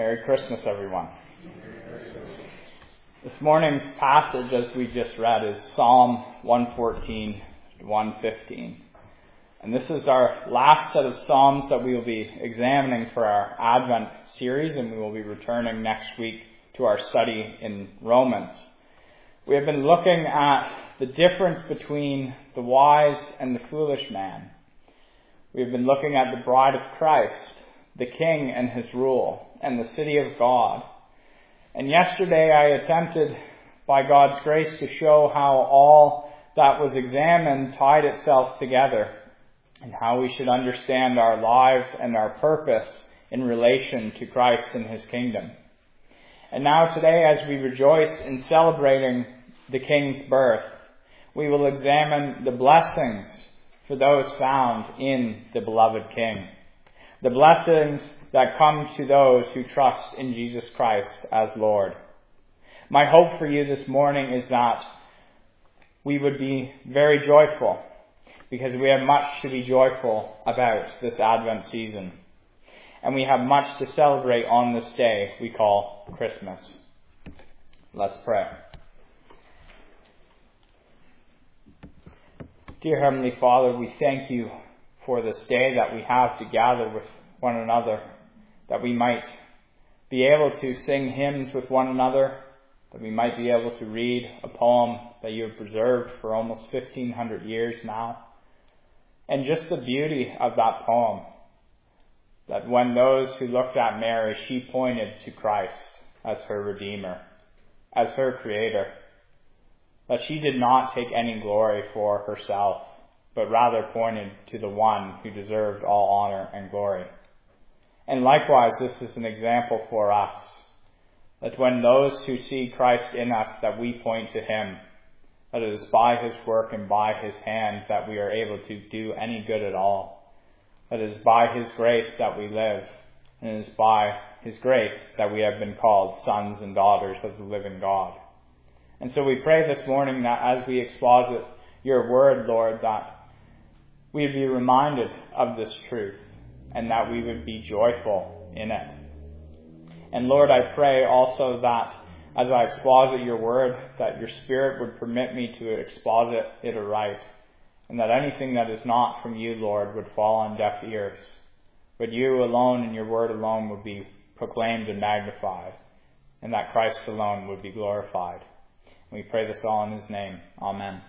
Merry Christmas, everyone. This morning's passage, as we just read, is Psalm 114 to 115. And this is our last set of Psalms that we will be examining for our Advent series, and we will be returning next week to our study in Romans. We have been looking at the difference between the wise and the foolish man. We have been looking at the bride of Christ, the King and his rule, and the city of God. And yesterday I attempted, by God's grace, to show how all that was examined tied itself together, and how we should understand our lives and our purpose in relation to Christ and his kingdom. And now today, as we rejoice in celebrating the King's birth, we will examine the blessings for those found in the beloved King. The blessings that come to those who trust in Jesus Christ as Lord. My hope for you this morning is that we would be very joyful, because we have much to be joyful about this Advent season. And we have much to celebrate on this day we call Christmas. Let's pray. Dear Heavenly Father, we thank you for this day that we have to gather with one another, that we might be able to sing hymns with one another, that we might be able to read a poem that you have preserved for almost 1,500 years now. And just the beauty of that poem, that when those who looked at Mary, she pointed to Christ as her Redeemer, as her Creator, that she did not take any glory for herself, but rather pointed to the one who deserved all honor and glory. And likewise, this is an example for us, that when those who see Christ in us, that we point to him, that it is by his work and by his hand that we are able to do any good at all, that it is by his grace that we live, and it is by his grace that we have been called sons and daughters of the living God. And so we pray this morning that as we exposit your word, Lord, that we would be reminded of this truth, and that we would be joyful in it. And Lord, I pray also that as I exposit your word, that your Spirit would permit me to exposit it aright, and that anything that is not from you, Lord, would fall on deaf ears, but you alone and your word alone would be proclaimed and magnified, and that Christ alone would be glorified. We pray this all in his name. Amen.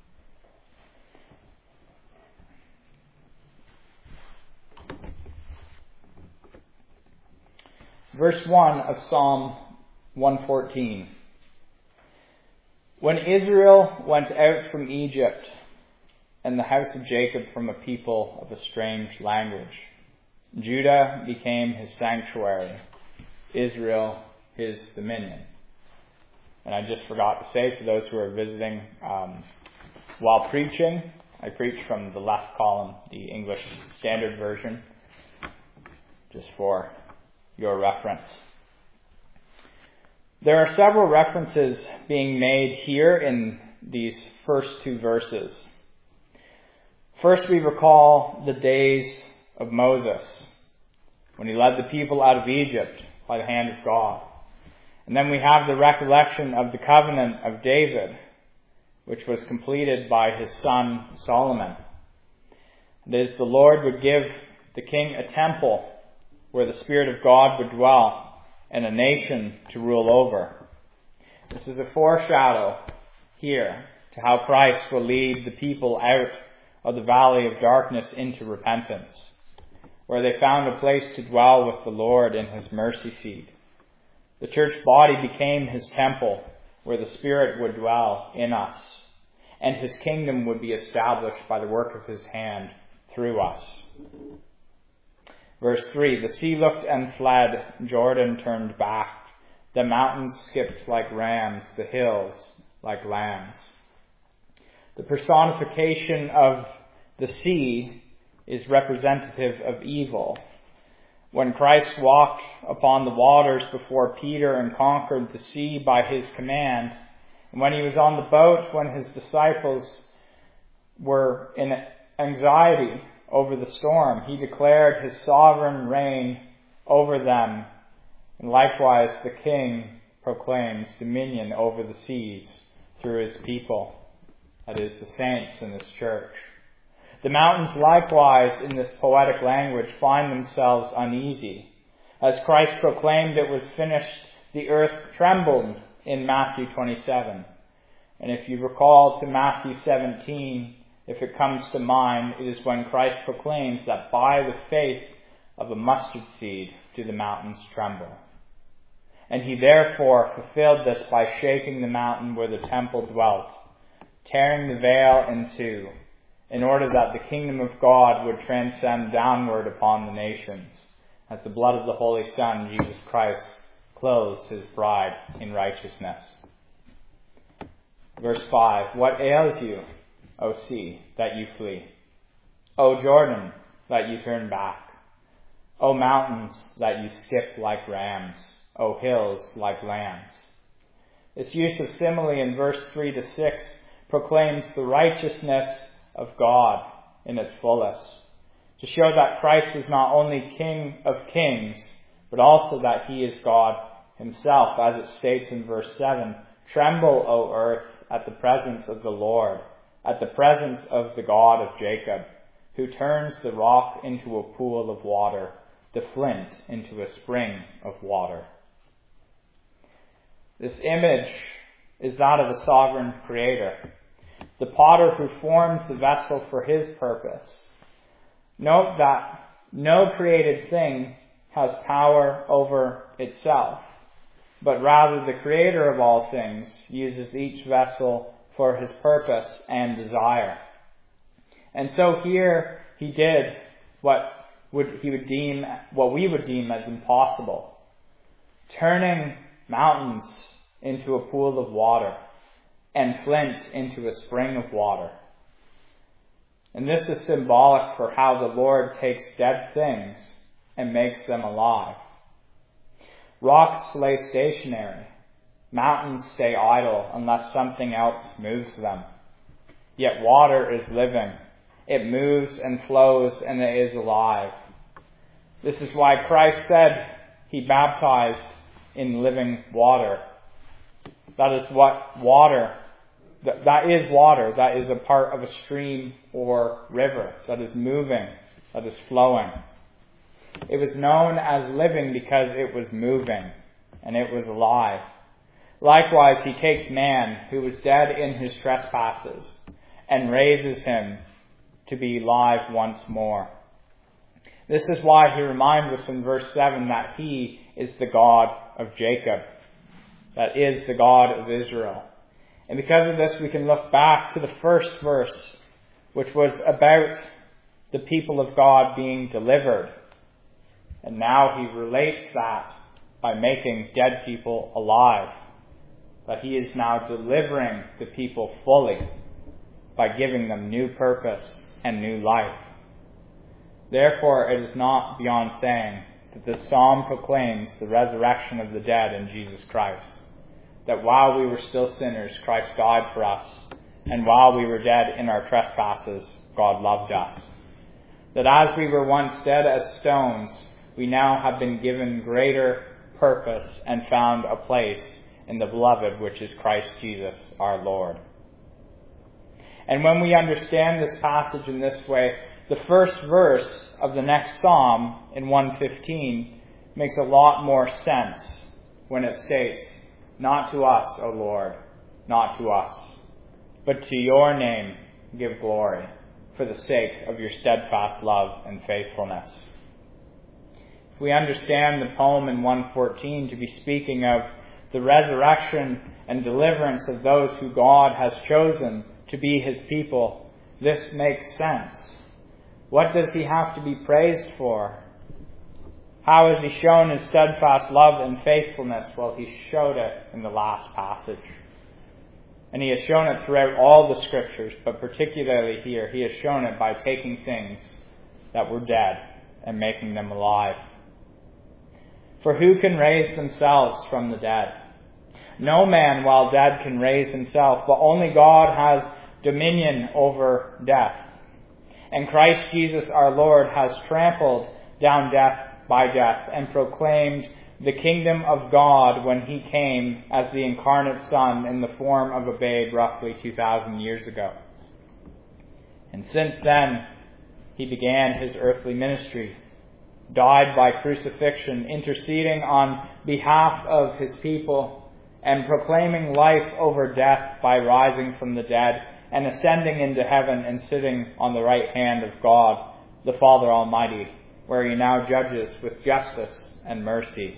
Verse 1 of Psalm 114. When Israel went out from Egypt, and the house of Jacob from a people of a strange language, Judah became his sanctuary, Israel his dominion. And I just forgot to say, for those who are visiting, while preaching, I preach from the left column, the English Standard Version, just for your reference. There are several references being made here in these first two verses. First, we recall the days of Moses, when he led the people out of Egypt by the hand of God. And then we have the recollection of the covenant of David, which was completed by his son Solomon. That is, the Lord would give the king a temple where the Spirit of God would dwell, and a nation to rule over. This is a foreshadow here to how Christ will lead the people out of the valley of darkness into repentance, where they found a place to dwell with the Lord in his mercy seat. The church body became his temple, where the Spirit would dwell in us, and his kingdom would be established by the work of his hand through us. Verse 3, the sea looked and fled, Jordan turned back. The mountains skipped like rams, the hills like lambs. The personification of the sea is representative of evil. When Christ walked upon the waters before Peter and conquered the sea by his command, and when he was on the boat, when his disciples were in anxiety over the storm, he declared his sovereign reign over them And likewise the King proclaims dominion over the seas through his people, that is, the saints in this church. The mountains likewise, in this poetic language, find themselves uneasy. As Christ proclaimed it was finished, the earth trembled in Matthew 27. And if you recall to Matthew 17, if it comes to mind, it is when Christ proclaims that by the faith of a mustard seed do the mountains tremble. And he therefore fulfilled this by shaking the mountain where the temple dwelt, tearing the veil in two, in order that the kingdom of God would transcend downward upon the nations, as the blood of the Holy Son, Jesus Christ, clothes his bride in righteousness. Verse 5, what ails you, O sea, that you flee? O Jordan, that you turn back? O mountains, that you skip like rams? O hills, like lambs? This use of simile in verse 3 to 6 proclaims the righteousness of God in its fullest, to show that Christ is not only King of kings, but also that he is God himself, as it states in verse 7, tremble, O earth, at the presence of the Lord, at the presence of the God of Jacob, who turns the rock into a pool of water, the flint into a spring of water. This image is that of a sovereign creator, the potter who forms the vessel for his purpose. Note that no created thing has power over itself, but rather the creator of all things uses each vessel for his purpose and desire. And so here he did what we would deem as impossible, turning mountains into a pool of water and flint into a spring of water. And this is symbolic for how the Lord takes dead things and makes them alive. Rocks lay stationary. Mountains stay idle unless something else moves them. Yet water is living. It moves and flows and it is alive. This is why Christ said he baptized in living water. That is what water, that is water. That is a part of a stream or river that is moving, that is flowing. It was known as living because it was moving and it was alive. Likewise, he takes man who was dead in his trespasses and raises him to be alive once more. This is why he reminds us in verse 7 that he is the God of Jacob, that is the God of Israel. And because of this, we can look back to the first verse, which was about the people of God being delivered. And now he relates that by making dead people alive. That he is now delivering the people fully by giving them new purpose and new life. Therefore, it is not beyond saying that this psalm proclaims the resurrection of the dead in Jesus Christ. That while we were still sinners, Christ died for us. And while we were dead in our trespasses, God loved us. That as we were once dead as stones, we now have been given greater purpose and found a place in the beloved, which is Christ Jesus our Lord. And when we understand this passage in this way, the first verse of the next psalm in 115 makes a lot more sense when it states, not to us, O Lord, not to us, but to your name give glory, for the sake of your steadfast love and faithfulness. If we understand the poem in 114 to be speaking of the resurrection and deliverance of those who God has chosen to be his people, this makes sense. What does he have to be praised for? How has he shown his steadfast love and faithfulness? Well, he showed it in the last passage. And he has shown it throughout all the scriptures, but particularly here, he has shown it by taking things that were dead and making them alive. For who can raise themselves from the dead? No man while dead can raise himself, but only God has dominion over death. And Christ Jesus our Lord has trampled down death by death and proclaimed the kingdom of God when he came as the incarnate Son in the form of a babe roughly 2,000 years ago. And since then, he began his earthly ministry, died by crucifixion, interceding on behalf of his people, and proclaiming life over death by rising from the dead, and ascending into heaven and sitting on the right hand of God, the Father Almighty, where he now judges with justice and mercy.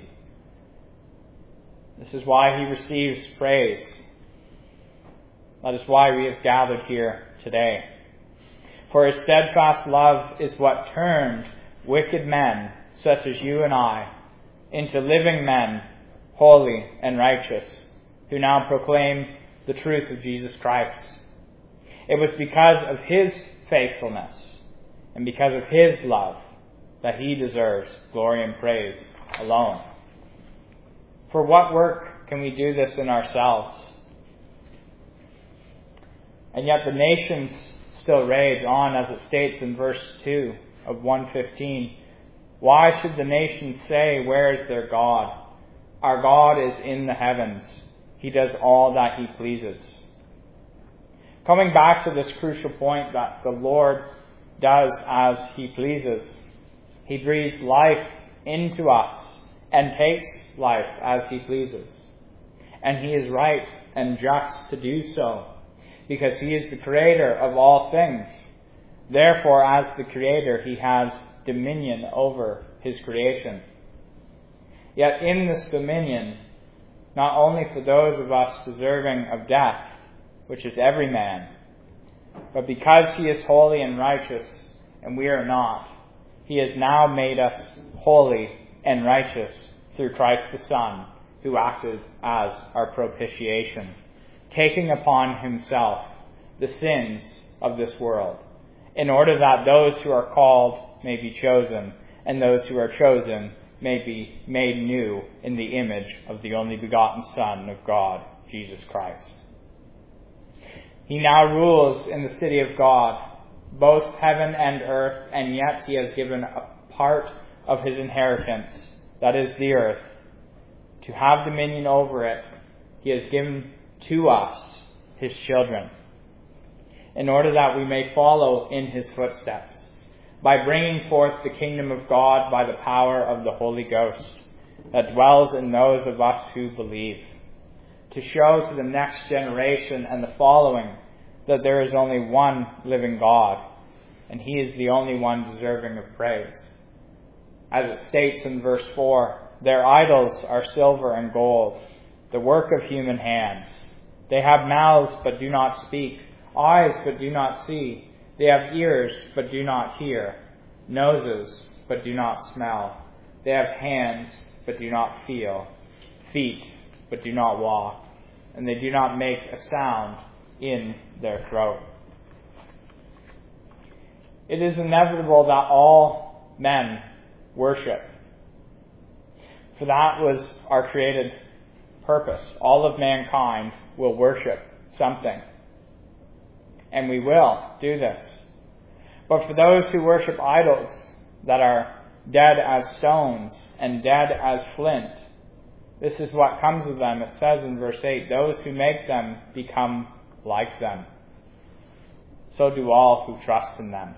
This is why he receives praise. That is why we have gathered here today. For his steadfast love is what turned wicked men, such as you and I, into living men, holy and righteous, who now proclaim the truth of Jesus Christ. It was because of his faithfulness and because of his love that he deserves glory and praise alone. For what work can we do this in ourselves? And yet the nations still rage on, as it states in verse 2 of 115. Why should the nations say, where is their God? Our God is in the heavens. He does all that he pleases. Coming back to this crucial point that the Lord does as he pleases. He breathes life into us and takes life as he pleases. And he is right and just to do so, because he is the creator of all things. Therefore, as the creator, he has dominion over his creation. Yet in this dominion, not only for those of us deserving of death, which is every man, but because he is holy and righteous, and we are not, he has now made us holy and righteous through Christ the Son, who acted as our propitiation, taking upon himself the sins of this world, in order that those who are called may be chosen, and those who are chosen may be made new in the image of the only begotten Son of God, Jesus Christ. He now rules in the city of God, both heaven and earth, and yet he has given a part of his inheritance, that is the earth, to have dominion over it. He has given to us, his children, in order that we may follow in his footsteps, by bringing forth the kingdom of God by the power of the Holy Ghost that dwells in those of us who believe, to show to the next generation and the following that there is only one living God, and he is the only one deserving of praise. As it states in verse 4, their idols are silver and gold, the work of human hands. They have mouths but do not speak, eyes but do not see. They have ears but do not hear, noses but do not smell. They have hands but do not feel, feet but do not walk, and they do not make a sound in their throat. It is inevitable that all men worship. For that was our created purpose. All of mankind will worship something. And we will do this. But for those who worship idols that are dead as stones and dead as flint, this is what comes of them. It says in verse 8, those who make them become like them. So do all who trust in them.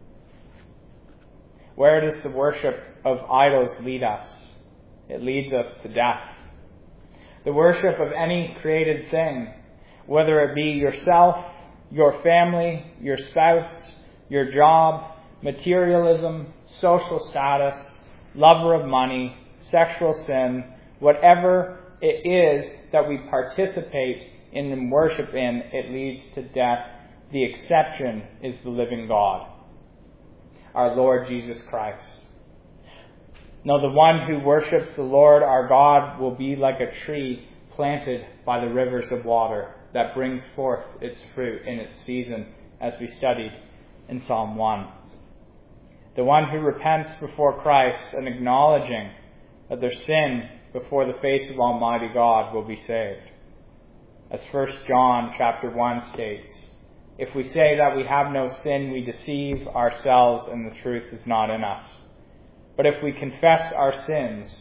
Where does the worship of idols lead us? It leads us to death. The worship of any created thing, whether it be yourself, your family, your spouse, your job, materialism, social status, lover of money, sexual sin, whatever it is that we participate in and worship in, it leads to death. The exception is the living God, our Lord Jesus Christ. No, the one who worships the Lord our God will be like a tree planted by the rivers of water that brings forth its fruit in its season, as we studied in Psalm 1. The one who repents before Christ and acknowledging that their sin before the face of Almighty God will be saved. As 1 John chapter 1 states, if we say that we have no sin, we deceive ourselves and the truth is not in us. But if we confess our sins,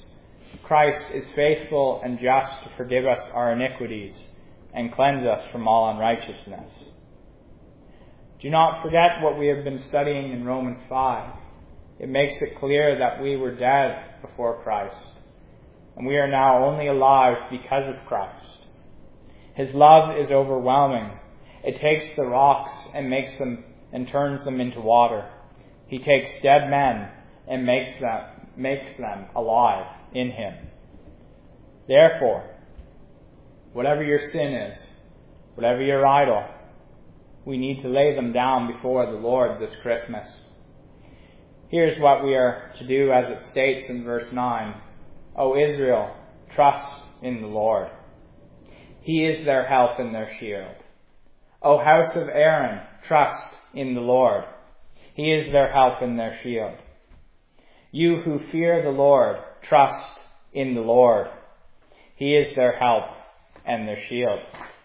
Christ is faithful and just to forgive us our iniquities and cleanse us from all unrighteousness. Do not forget what we have been studying in Romans 5. It makes it clear that we were dead before Christ, and we are now only alive because of Christ. His love is overwhelming. It takes the rocks and makes them and turns them into water. He takes dead men and makes them alive in Him. Therefore, whatever your sin is, whatever your idol, we need to lay them down before the Lord this Christmas. Here's what we are to do as it states in verse 9. O Israel, trust in the Lord. He is their help and their shield. O house of Aaron, trust in the Lord. He is their help and their shield. You who fear the Lord, trust in the Lord. He is their help and their shield.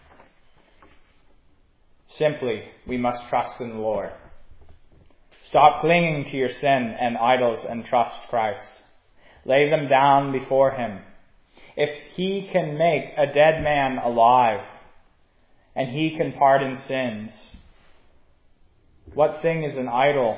Simply, we must trust in the Lord. Stop clinging to your sin and idols and trust Christ. Lay them down before Him. If He can make a dead man alive, and He can pardon sins, what thing is an idol?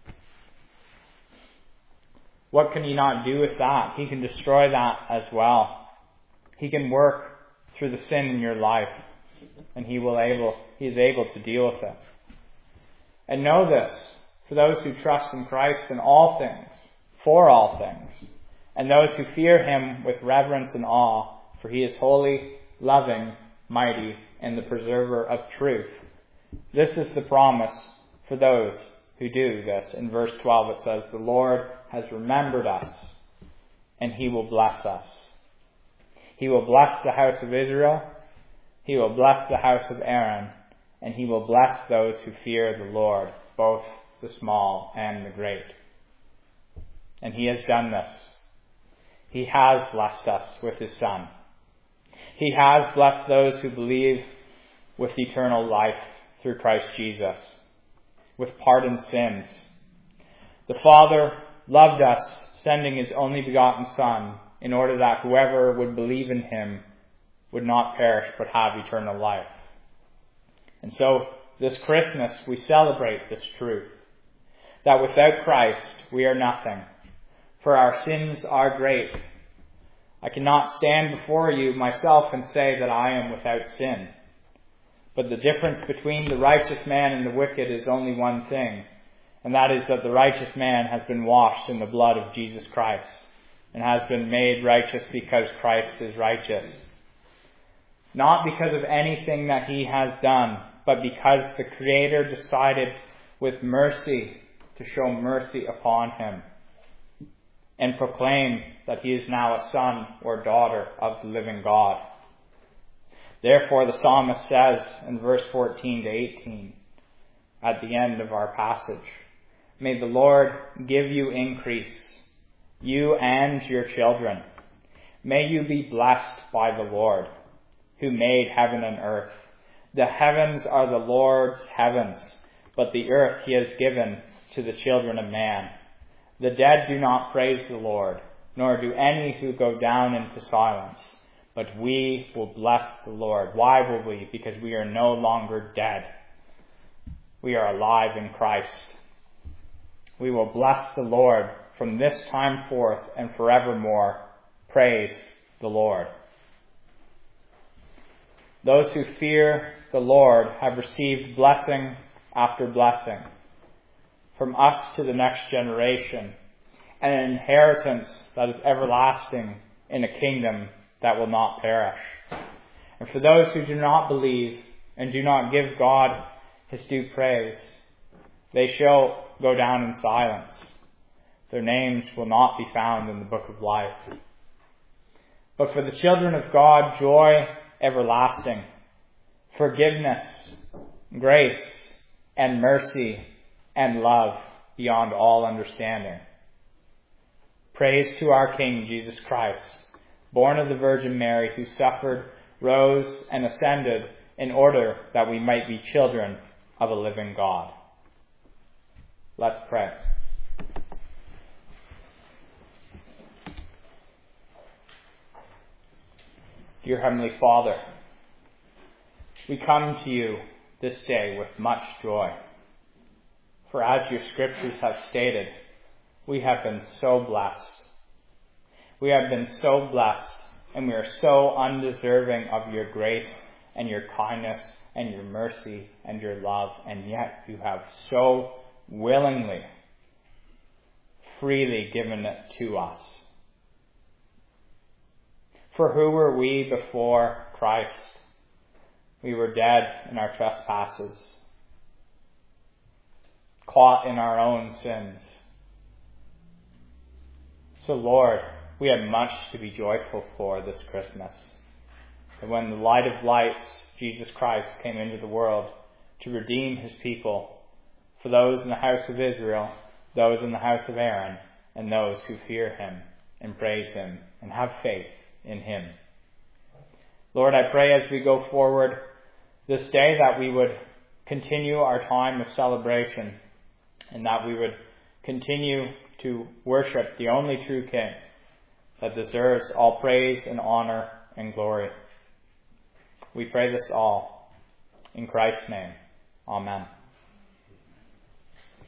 What can He not do with that? He can destroy that as well. He can work through the sin in your life, and He is able to deal with it. And know this, for those who trust in Christ in all things, for all things, and those who fear Him with reverence and awe, for He is holy, loving, mighty, and the preserver of truth. This is the promise for those who do this. In verse 12 it says, the Lord has remembered us, and He will bless us. He will bless the house of Israel, He will bless the house of Aaron, and He will bless those who fear the Lord, both the small and the great. And He has done this. He has blessed us with His Son. He has blessed those who believe with eternal life through Christ Jesus, with pardoned sins. The Father loved us, sending His only begotten Son, in order that whoever would believe in Him would not perish but have eternal life. And so, this Christmas, we celebrate this truth, that without Christ we are nothing, for our sins are great. I cannot stand before you myself and say that I am without sin. But the difference between the righteous man and the wicked is only one thing, and that is that the righteous man has been washed in the blood of Jesus Christ, and has been made righteous because Christ is righteous. Not because of anything that he has done, but because the Creator decided with mercy to show mercy upon him, and proclaim that he is now a son or daughter of the living God. Therefore, the psalmist says in verse 14 to 18, at the end of our passage, may the Lord give you increase, you and your children. May you be blessed by the Lord, who made heaven and earth. The heavens are the Lord's heavens, but the earth he has given to the children of man. The dead do not praise the Lord, nor do any who go down into silence. But we will bless the Lord. Why will we? Because we are no longer dead. We are alive in Christ. We will bless the Lord from this time forth and forevermore. Praise the Lord. Those who fear the Lord have received blessing after blessing from us to the next generation, and an inheritance that is everlasting in a kingdom that will not perish. And for those who do not believe and do not give God his due praise, they shall go down in silence. Their names will not be found in the book of life. But for the children of God, joy everlasting, forgiveness, grace, and mercy, and love beyond all understanding. Praise to our King Jesus Christ, born of the Virgin Mary, who suffered, rose, and ascended in order that we might be children of a living God. Let's pray. Dear Heavenly Father, we come to you this day with much joy. For as your scriptures have stated, we have been so blessed. We have been so blessed, and we are so undeserving of your grace and your kindness and your mercy and your love, and yet you have so willingly, freely given it to us. For who were we before Christ? We were dead in our trespasses, caught in our own sins. So Lord, we have much to be joyful for this Christmas. And when the light of lights, Jesus Christ, came into the world to redeem his people, for those in the house of Israel, those in the house of Aaron, and those who fear him and praise him and have faith in him. Lord, I pray as we go forward this day that we would continue our time of celebration and that we would continue to worship the only true King that deserves all praise and honor and glory. We pray this all in Christ's name. Amen.